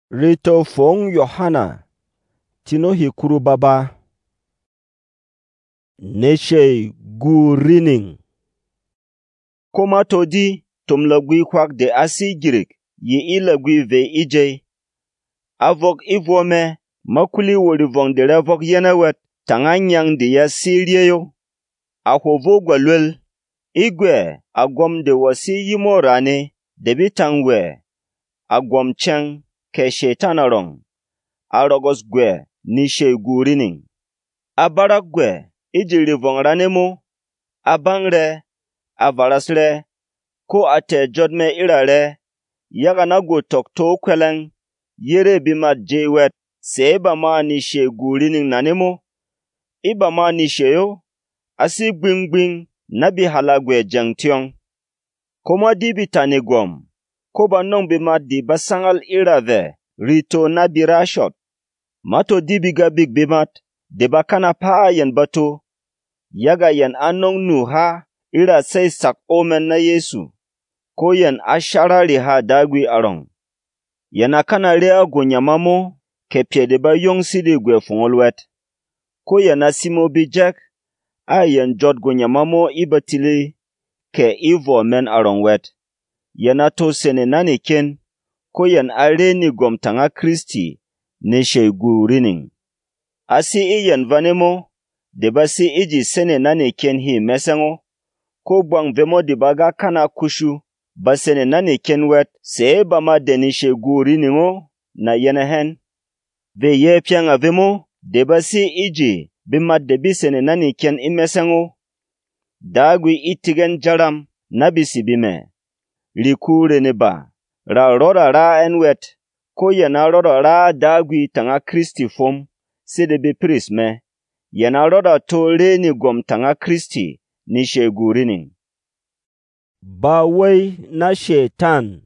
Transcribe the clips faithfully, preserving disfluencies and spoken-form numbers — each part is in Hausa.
Rito Fong Yohana Tino Hikuru Baba Neshe Gurining Koma todi tum lagui kwak de asi girik yi ilagui ve ije avok ivome makuli wori vong de revok yenawet tanganyang de ya siriyo ahovo gwalwel igwe agwam de wasi yimorane debi tangwe agwam cheng ke shetanarong arogos gwe nishe gurining abarak gwe ijiri vong ranemo abangre avarasre ko ate jodme irare yaga na go tokto kweleng yere bimat jewet seba ma nishe gurining nanemo iba ma nishe yo asi gbingbing nabi halagwe jangtiong koma dibi tane gwam ko ba nong bimat di basangal irave rito nabi rashot mato dibi ga big bimat de bakana pa yen bato yaga yen anong nu ha ira sai sak omen na Yesu ko yen asharari ha dagwi arong yana kana rea go nyamamo ke piede ba yong sidi gwe fungolwet ko yana simo bijek a yen jot go nyamamo ibatili ke ivo men arong wet yana to sene nani ken ko yen areni gom tanga Kristi ne shegu rining asi iyen vanemo de basi iji sene nani ken hi mesengo ko bwang vemo di baga kana kushu basene nani ken wet se bama deni shegu riningo na yenehen ve ye pianga vemo de basi iji bima debi sene nani ken imesengo dagwi itigen jaram nabisi bime likure ne ba ra rora ra enwet ko yana rora ra dagwi tanga Kristi fom sede be prisme yana rora to reni gom tanga Kristi ni shegurining ba wai na shetan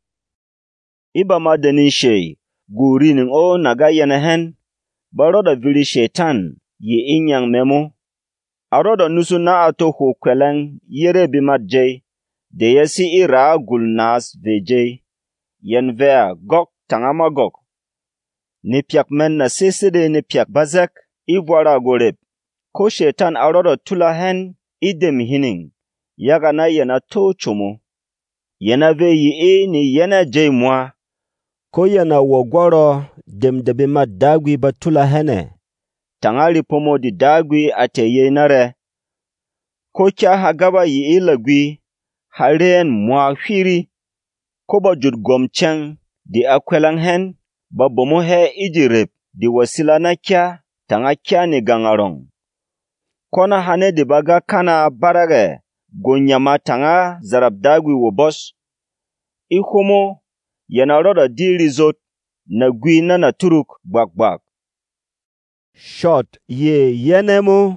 iba ma da ni she gurining o naga yana hen ba roda vili shetan yi inyang memo a roda nusu na ato ho kwelen yere bimat jay de yasi ira gulnas veje yen vea gok tangama gok ni piak men na sesede ni piak bazek ivwara goreb ko shetan arodo tula hen idem hining yaga na yena to chomo yena ve yi e ni yena jay mwa ko yena wogwaro dem debe ma dagwi batula hene tangari pomo di dagwi ate yenare ko kya hagaba yi ilagwi haren mwa hwiri ko ba jud gomcheng di akwelang hen ba bomo he ijirep di wasila na kya tanga kya ni gangarong kona hane di baga kana barage gonyama tanga zarab dagwi wo bos ikomo yana roda di rizot na gwi na na turuk bak bak shot ye yenemo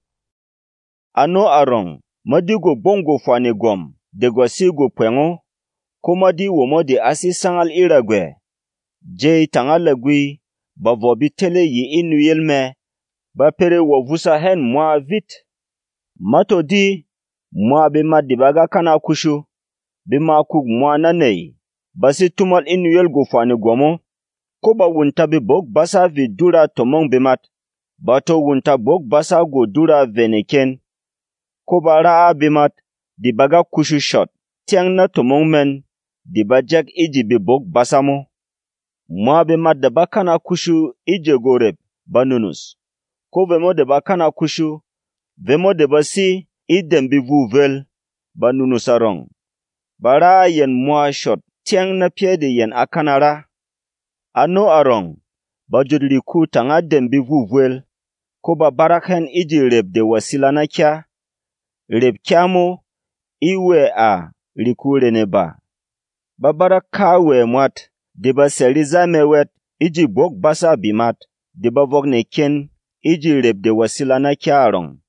ano arong madigo bongo fane gom de gwasigo pwengo komadi womo de asi sangal iragwe jay tangala gwi ba vobi tele yi inu yelme ba pere wo vusa hen mwa vit mato di mwa be madi baga kana kushu be ma kug mwa nanei basi tumal inu yel go fane gomo ko ba wunta be bok basa vi dura tomong be mat bato wunta bok basa go dura veneken ko ba raa be mat di baga kushu shot tiang na tomong men di bajak iji be bok basamo mwa be mat da bakana kushu ije goreb banunus ko vemo de bakana kushu vemo de basi idem bi vuvel banunus arong bara yen mwa shot tiang na piede yen akanara ano arong bajudli ku tanga dem bi vuvel ko ba barakhen iji reb de wasila na kya reb kyamo iwe a likure ne ba babarak kawe mwat de ba seriza mewet iji bok basa bimat de ba vok ne ken iji reb de wasila na kya arong